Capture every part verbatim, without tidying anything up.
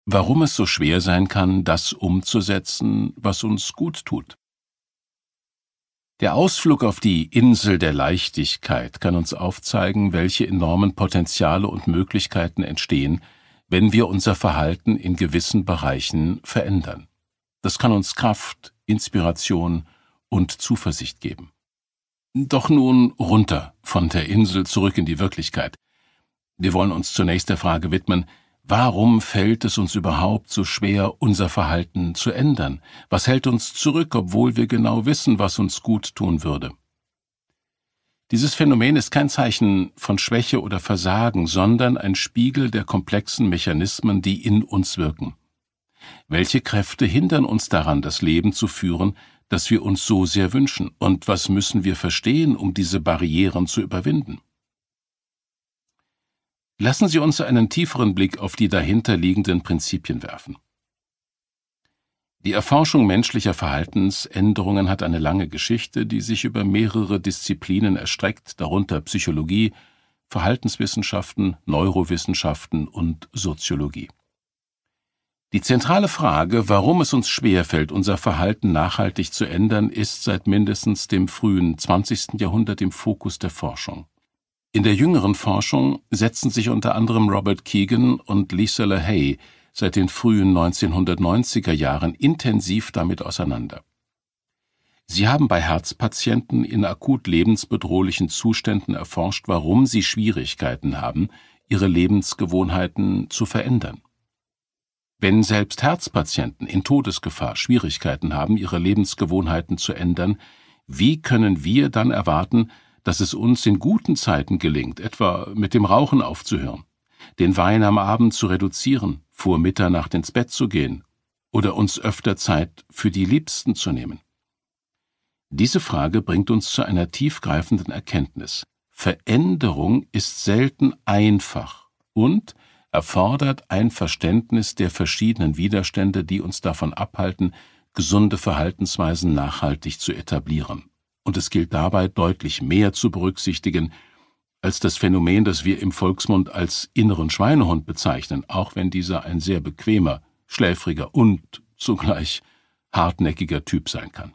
Warum es so schwer sein kann, das umzusetzen, was uns gut tut. Der Ausflug auf die Insel der Leichtigkeit kann uns aufzeigen, welche enormen Potenziale und Möglichkeiten entstehen, wenn wir unser Verhalten in gewissen Bereichen verändern. Das kann uns Kraft, Inspiration und Zuversicht geben. Doch nun runter von der Insel zurück in die Wirklichkeit. Wir wollen uns zunächst der Frage widmen, warum fällt es uns überhaupt so schwer, unser Verhalten zu ändern? Was hält uns zurück, obwohl wir genau wissen, was uns gut tun würde? Dieses Phänomen ist kein Zeichen von Schwäche oder Versagen, sondern ein Spiegel der komplexen Mechanismen, die in uns wirken. Welche Kräfte hindern uns daran, das Leben zu führen, das wir uns so sehr wünschen? Und was müssen wir verstehen, um diese Barrieren zu überwinden? Lassen Sie uns einen tieferen Blick auf die dahinterliegenden Prinzipien werfen. Die Erforschung menschlicher Verhaltensänderungen hat eine lange Geschichte, die sich über mehrere Disziplinen erstreckt, darunter Psychologie, Verhaltenswissenschaften, Neurowissenschaften und Soziologie. Die zentrale Frage, warum es uns schwerfällt, unser Verhalten nachhaltig zu ändern, ist seit mindestens dem frühen zwanzigsten Jahrhundert im Fokus der Forschung. In der jüngeren Forschung setzen sich unter anderem Robert Kegan und Lisa LaHaye seit den frühen neunzehnhundertneunziger Jahren intensiv damit auseinander. Sie haben bei Herzpatienten in akut lebensbedrohlichen Zuständen erforscht, warum sie Schwierigkeiten haben, ihre Lebensgewohnheiten zu verändern. Wenn selbst Herzpatienten in Todesgefahr Schwierigkeiten haben, ihre Lebensgewohnheiten zu ändern, wie können wir dann erwarten, dass es uns in guten Zeiten gelingt, etwa mit dem Rauchen aufzuhören, den Wein am Abend zu reduzieren, vor Mitternacht ins Bett zu gehen oder uns öfter Zeit für die Liebsten zu nehmen? Diese Frage bringt uns zu einer tiefgreifenden Erkenntnis. Veränderung ist selten einfach und erfordert ein Verständnis der verschiedenen Widerstände, die uns davon abhalten, gesunde Verhaltensweisen nachhaltig zu etablieren. Und es gilt dabei, deutlich mehr zu berücksichtigen, als das Phänomen, das wir im Volksmund als inneren Schweinehund bezeichnen, auch wenn dieser ein sehr bequemer, schläfriger und zugleich hartnäckiger Typ sein kann.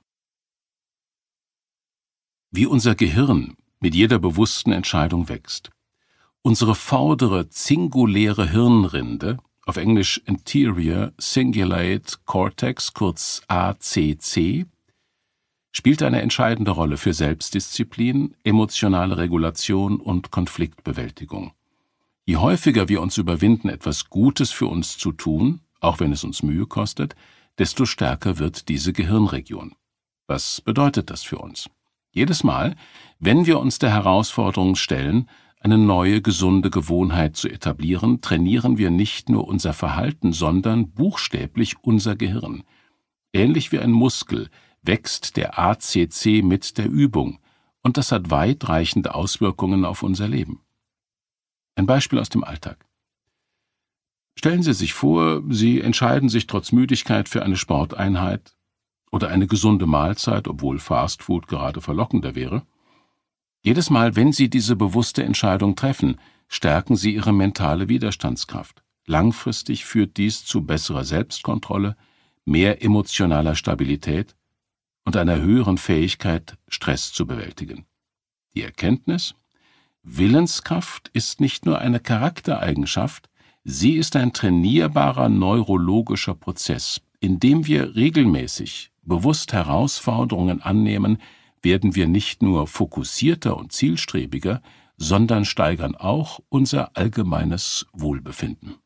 Wie unser Gehirn mit jeder bewussten Entscheidung wächst. Unsere vordere singuläre Hirnrinde, auf Englisch Anterior Cingulate Cortex, kurz A C C, spielt eine entscheidende Rolle für Selbstdisziplin, emotionale Regulation und Konfliktbewältigung. Je häufiger wir uns überwinden, etwas Gutes für uns zu tun, auch wenn es uns Mühe kostet, desto stärker wird diese Gehirnregion. Was bedeutet das für uns? Jedes Mal, wenn wir uns der Herausforderung stellen, eine neue, gesunde Gewohnheit zu etablieren, trainieren wir nicht nur unser Verhalten, sondern buchstäblich unser Gehirn. Ähnlich wie ein Muskel wächst der A C C mit der Übung, und das hat weitreichende Auswirkungen auf unser Leben. Ein Beispiel aus dem Alltag. Stellen Sie sich vor, Sie entscheiden sich trotz Müdigkeit für eine Sporteinheit oder eine gesunde Mahlzeit, obwohl Fastfood gerade verlockender wäre. Jedes Mal, wenn Sie diese bewusste Entscheidung treffen, stärken Sie Ihre mentale Widerstandskraft. Langfristig führt dies zu besserer Selbstkontrolle, mehr emotionaler Stabilität und einer höheren Fähigkeit, Stress zu bewältigen. Die Erkenntnis: Willenskraft ist nicht nur eine Charaktereigenschaft, sie ist ein trainierbarer neurologischer Prozess. Indem wir regelmäßig bewusst Herausforderungen annehmen, werden wir nicht nur fokussierter und zielstrebiger, sondern steigern auch unser allgemeines Wohlbefinden.